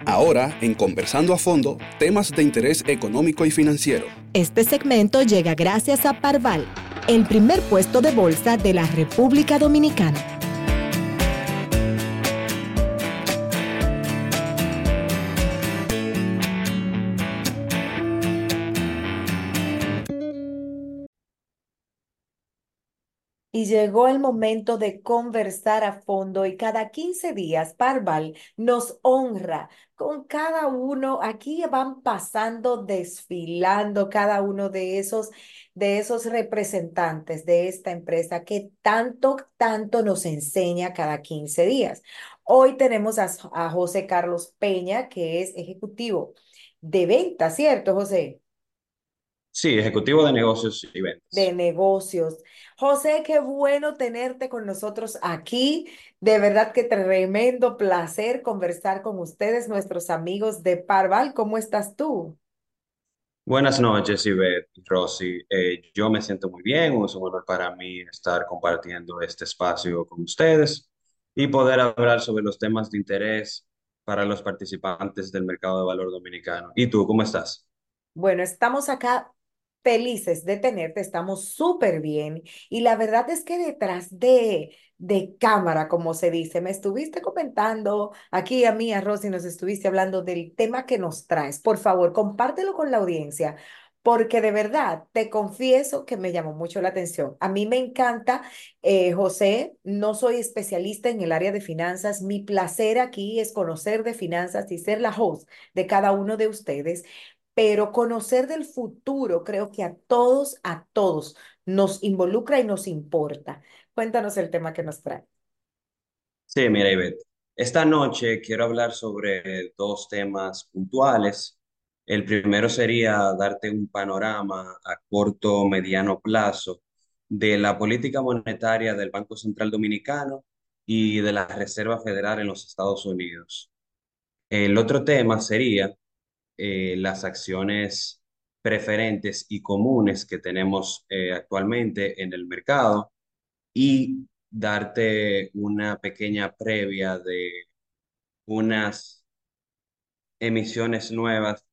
Ahora, en Conversando a Fondo, temas de interés económico y financiero. Este segmento llega gracias a Parval, el primer puesto de bolsa de la República Dominicana. Y llegó el momento de conversar a fondo y cada 15 días Parval nos honra con cada uno. Aquí van pasando, desfilando cada uno de esos representantes de esta empresa que tanto nos enseña cada 15 días. Hoy tenemos a José Carlos Peña, que es ejecutivo de venta, ¿cierto, José? Sí, ejecutivo de negocios y De ventas. negocios. José, qué bueno tenerte con nosotros aquí. De verdad que tremendo placer conversar con ustedes, nuestros amigos de Parval. ¿Cómo estás tú? Buenas noches, Ivette y Rosy. Yo me siento muy bien, es un honor para mí estar compartiendo este espacio con ustedes y poder hablar sobre los temas de interés para los participantes del mercado de valor dominicano. ¿Y tú, cómo estás? Bueno, estamos acá felices de tenerte, estamos súper bien y la verdad es que detrás de cámara, como se dice, me estuviste comentando aquí a mí, a Rosy, nos estuviste hablando del tema que nos traes. Por favor, compártelo con la audiencia. Porque de verdad, te confieso que me llamó mucho la atención. A mí me encanta, José, no soy especialista en el área de finanzas. Mi placer aquí es conocer de finanzas y ser la host de cada uno de ustedes, pero conocer del futuro creo que a todos nos involucra y nos importa. Cuéntanos el tema que nos trae. Sí, mira, Ivette, esta noche quiero hablar sobre dos temas puntuales. El primero sería darte un panorama a corto, mediano plazo de la política monetaria del Banco Central Dominicano y de la Reserva Federal en los Estados Unidos. El otro tema sería las acciones preferentes y comunes que tenemos actualmente en el mercado y darte una pequeña previa de unas emisiones nuevas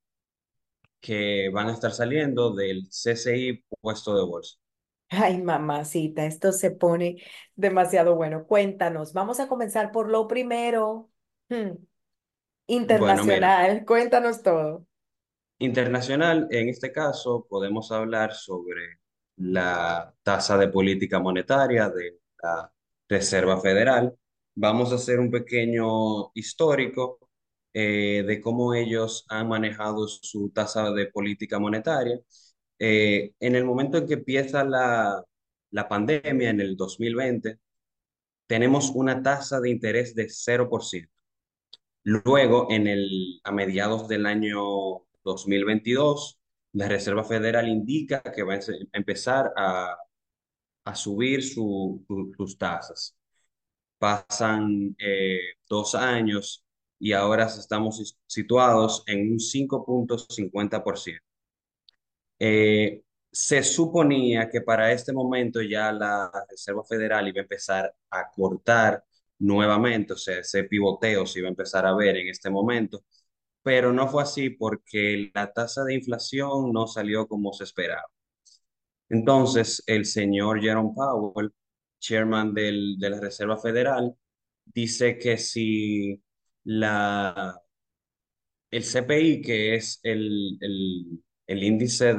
que van a estar saliendo del CCI puesto de bolsa. Ay, mamacita, esto se pone demasiado bueno. Cuéntanos, vamos a comenzar por lo primero. Hmm, Bueno, mira, Internacional, cuéntanos todo. internacional, en este caso podemos hablar sobre la tasa de política monetaria de la Reserva Federal. Vamos a hacer un pequeño histórico de cómo ellos han manejado su tasa de política monetaria. En el momento en que empieza la pandemia, en el 2020, tenemos una tasa de interés de 0%. Luego, a mediados del año 2022, la Reserva Federal indica que va a empezar a subir sus tasas. Pasan 2 años y ahora estamos situados en un 5,50%. Se suponía que para este momento ya la Reserva Federal iba a empezar a cortar nuevamente, o sea, ese pivoteo se iba a empezar a ver en este momento, pero no fue así porque la tasa de inflación no salió como se esperaba. Entonces, el señor Jerome Powell, chairman de la Reserva Federal, dice que si la, el CPI, que es el índice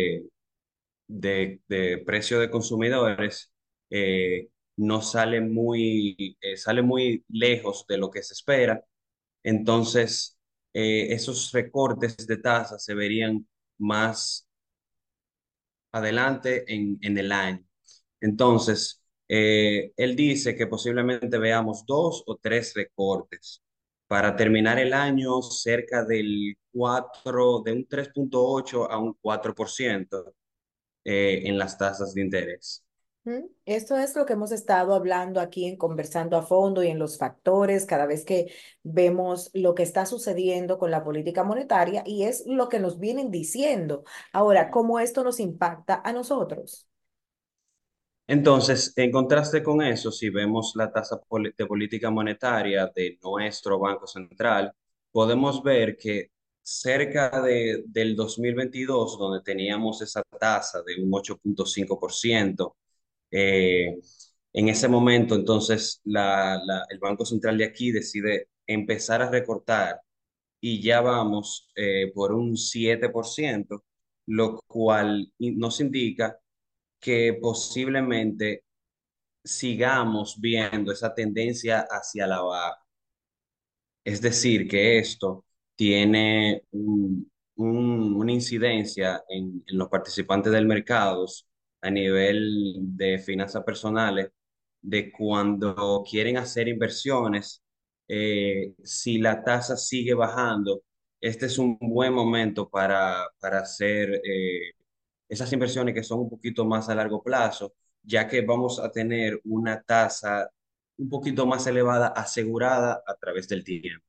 de precio de consumidores, no sale muy lejos de lo que se espera. Entonces, esos recortes de tasas se verían más adelante en el año. Entonces, él dice que posiblemente veamos 2 o 3 recortes para terminar el año cerca del 4, de un 3,8 a un 4% en las tasas de interés. Esto es lo que hemos estado hablando aquí en Conversando a Fondo y en los factores, cada vez que vemos lo que está sucediendo con la política monetaria y es lo que nos vienen diciendo. Ahora, ¿cómo esto nos impacta a nosotros? Entonces, en contraste con eso, si vemos la tasa de política monetaria de nuestro Banco Central, podemos ver que cerca del 2022, donde teníamos esa tasa de un 8,5%, eh, en ese momento, entonces, el Banco Central de aquí decide empezar a recortar y ya vamos por un 7%, lo cual nos indica que posiblemente sigamos viendo esa tendencia hacia la baja. Es decir, que esto tiene una incidencia en los participantes del mercado a nivel de finanzas personales, de cuando quieren hacer inversiones, si la tasa sigue bajando, este es un buen momento para hacer esas inversiones que son un poquito más a largo plazo, ya que vamos a tener una tasa un poquito más elevada asegurada a través del tiempo.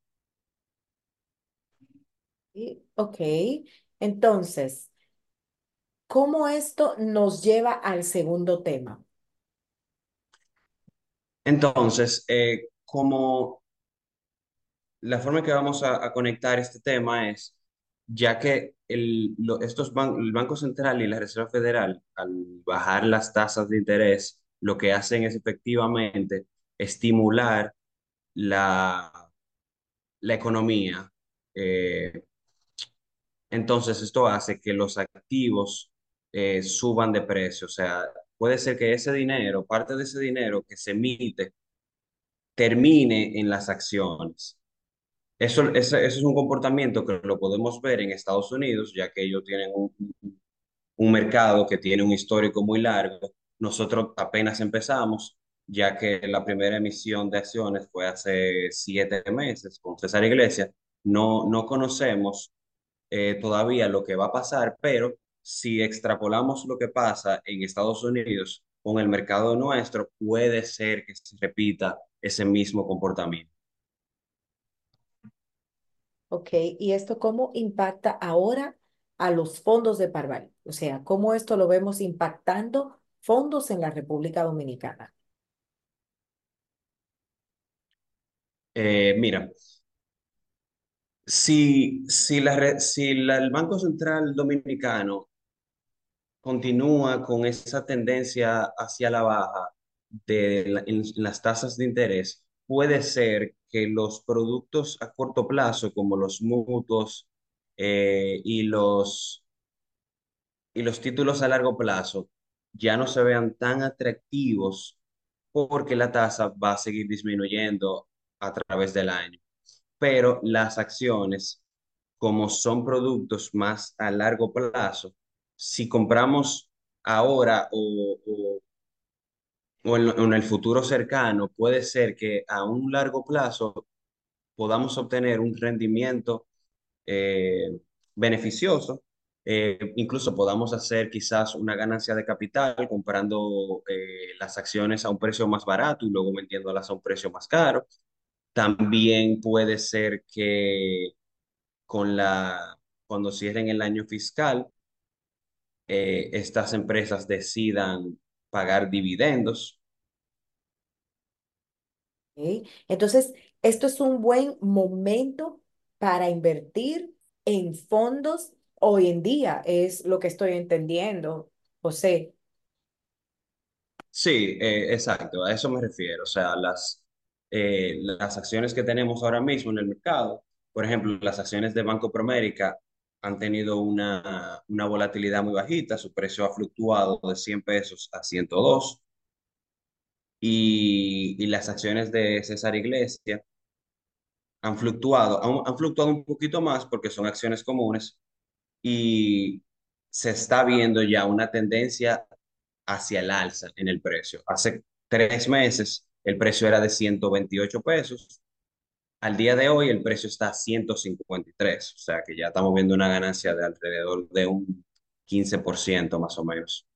Ok, entonces, ¿cómo esto nos lleva al segundo tema? Entonces, como la forma en que vamos a conectar este tema es, ya que el Banco Central y la Reserva Federal, al bajar las tasas de interés, lo que hacen es efectivamente estimular la, la economía. Eh, entonces, esto hace que los activos suban de precio. O sea, puede ser que ese dinero, parte de ese dinero que se emite, termine en las acciones. Eso es un comportamiento que lo podemos ver en Estados Unidos, ya que ellos tienen un mercado que tiene un histórico muy largo. Nosotros apenas empezamos, ya que la primera emisión de acciones fue hace 7 meses con César Iglesias. No conocemos todavía lo que va a pasar, pero si extrapolamos lo que pasa en Estados Unidos con el mercado nuestro, puede ser que se repita ese mismo comportamiento. Ok, ¿y esto cómo impacta ahora a los fondos de Parval? O sea, ¿cómo esto lo vemos impactando fondos en la República Dominicana? Mira, si el Banco Central Dominicano continúa con esa tendencia hacia la baja en las tasas de interés, puede ser que los productos a corto plazo, como los mutuos y los títulos a largo plazo, ya no se vean tan atractivos porque la tasa va a seguir disminuyendo a través del año. Pero las acciones, como son productos más a largo plazo, si compramos ahora o en el futuro cercano, puede ser que a un largo plazo podamos obtener un rendimiento eh, beneficioso. Incluso podamos hacer quizás una ganancia de capital comprando las acciones a un precio más barato y luego vendiéndolas a un precio más caro. También puede ser que con cuando cierren el año fiscal, estas empresas decidan pagar dividendos. ¿Ok? Entonces, esto es un buen momento para invertir en fondos hoy en día, es lo que estoy entendiendo, José. Sí, exacto, a eso me refiero. O sea, las acciones que tenemos ahora mismo en el mercado, por ejemplo, las acciones de Banco Promérica han tenido una volatilidad muy bajita, su precio ha fluctuado de 100 pesos a 102, y las acciones de César Iglesia han fluctuado un poquito más porque son acciones comunes y se está viendo ya una tendencia hacia el alza en el precio. Hace 3 meses el precio era de 128 pesos. Al día de hoy el precio está a 153, o sea que ya estamos viendo una ganancia de alrededor de un 15% más o menos.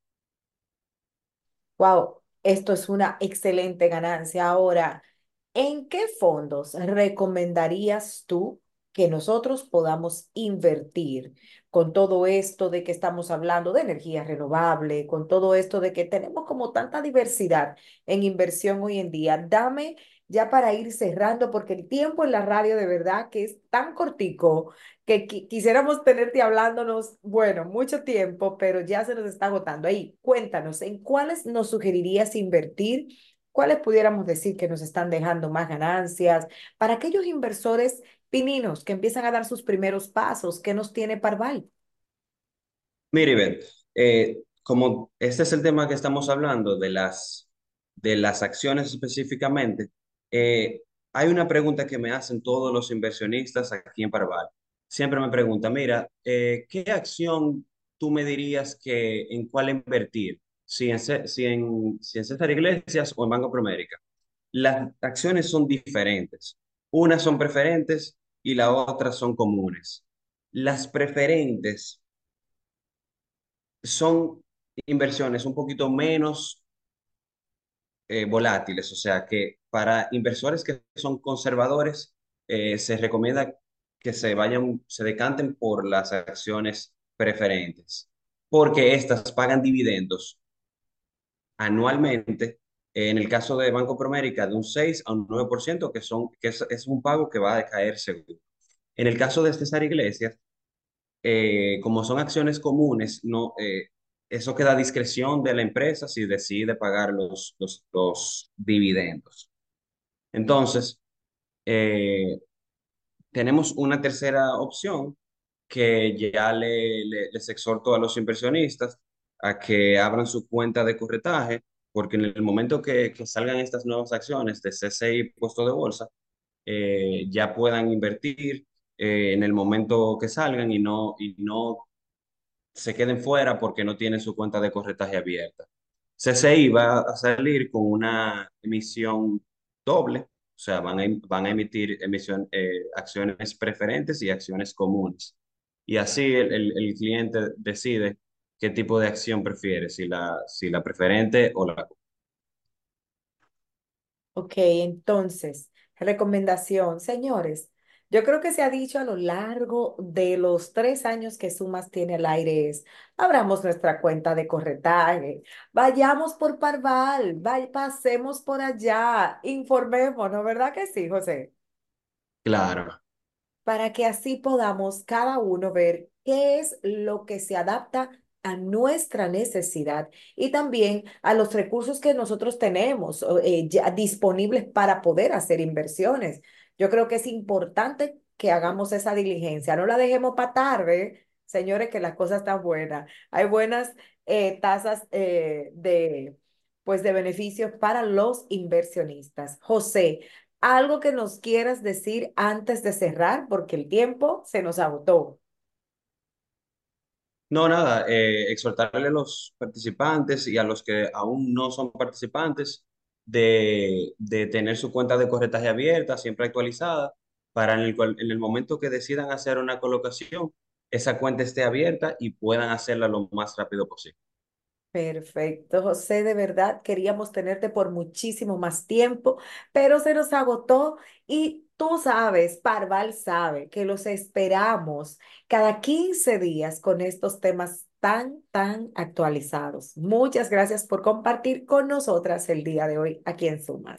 Wow, esto es una excelente ganancia. Ahora, ¿en qué fondos recomendarías tú que nosotros podamos invertir con todo esto de que estamos hablando de energía renovable, con todo esto de que tenemos como tanta diversidad en inversión hoy en día? Dame ya para ir cerrando, porque el tiempo en la radio de verdad que es tan cortico que quisiéramos tenerte hablándonos, bueno, mucho tiempo, pero ya se nos está agotando. Ahí, cuéntanos, ¿en cuáles nos sugerirías invertir? ¿Cuáles pudiéramos decir que nos están dejando más ganancias? Para aquellos inversores pininos que empiezan a dar sus primeros pasos, ¿qué nos tiene Parval? Mire, Ivette, como este es el tema que estamos hablando de las acciones específicamente, hay una pregunta que me hacen todos los inversionistas aquí en Parval. Siempre me preguntan, mira, ¿qué acción tú me dirías que en cuál invertir? Si en César Iglesias o en Banco Promérica. Las acciones son diferentes. Unas son preferentes y las otras son comunes. Las preferentes son inversiones un poquito menos volátiles, o sea que para inversores que son conservadores se recomienda que se decanten por las acciones preferentes, porque estas pagan dividendos anualmente, en el caso de Banco Promérica, de un 6 a un 9%, es un pago que va a decaer seguro. En el caso de César Iglesias, como son acciones comunes, no, eso queda a discreción de la empresa si decide pagar los dividendos. Entonces, eh, tenemos una tercera opción que ya les exhorto a los inversionistas a que abran su cuenta de corretaje, porque en el momento que salgan estas nuevas acciones de CCI puesto de bolsa, ya puedan invertir en el momento que salgan y no se queden fuera porque no tienen su cuenta de corretaje abierta. CCI va a salir con una emisión doble, o sea, van a emitir acciones preferentes y acciones comunes. Y así el cliente decide qué tipo de acción prefiere, si la preferente o la... Ok, entonces, recomendación, señores. Yo creo que se ha dicho a lo largo de los 3 años que Sumas tiene al aire es, abramos nuestra cuenta de corretaje, vayamos por Parval, pasemos por allá, informémonos, ¿verdad que sí, José? Claro. Para que así podamos cada uno ver qué es lo que se adapta a nuestra necesidad y también a los recursos que nosotros tenemos ya disponibles para poder hacer inversiones. Yo creo que es importante que hagamos esa diligencia, no la dejemos para tarde, señores, que las cosas están buenas. Hay buenas tasas pues, de beneficios para los inversionistas. José. Algo que nos quieras decir antes de cerrar, porque el tiempo se nos agotó. No, nada, exhortarle a los participantes y a los que aún no son participantes de tener su cuenta de corretaje abierta, siempre actualizada, para en el momento que decidan hacer una colocación, esa cuenta esté abierta y puedan hacerla lo más rápido posible. Perfecto, José, de verdad queríamos tenerte por muchísimo más tiempo, pero se nos agotó y tú sabes, Parval sabe que los esperamos cada 15 días con estos temas tan actualizados. Muchas gracias por compartir con nosotras el día de hoy aquí en Suma.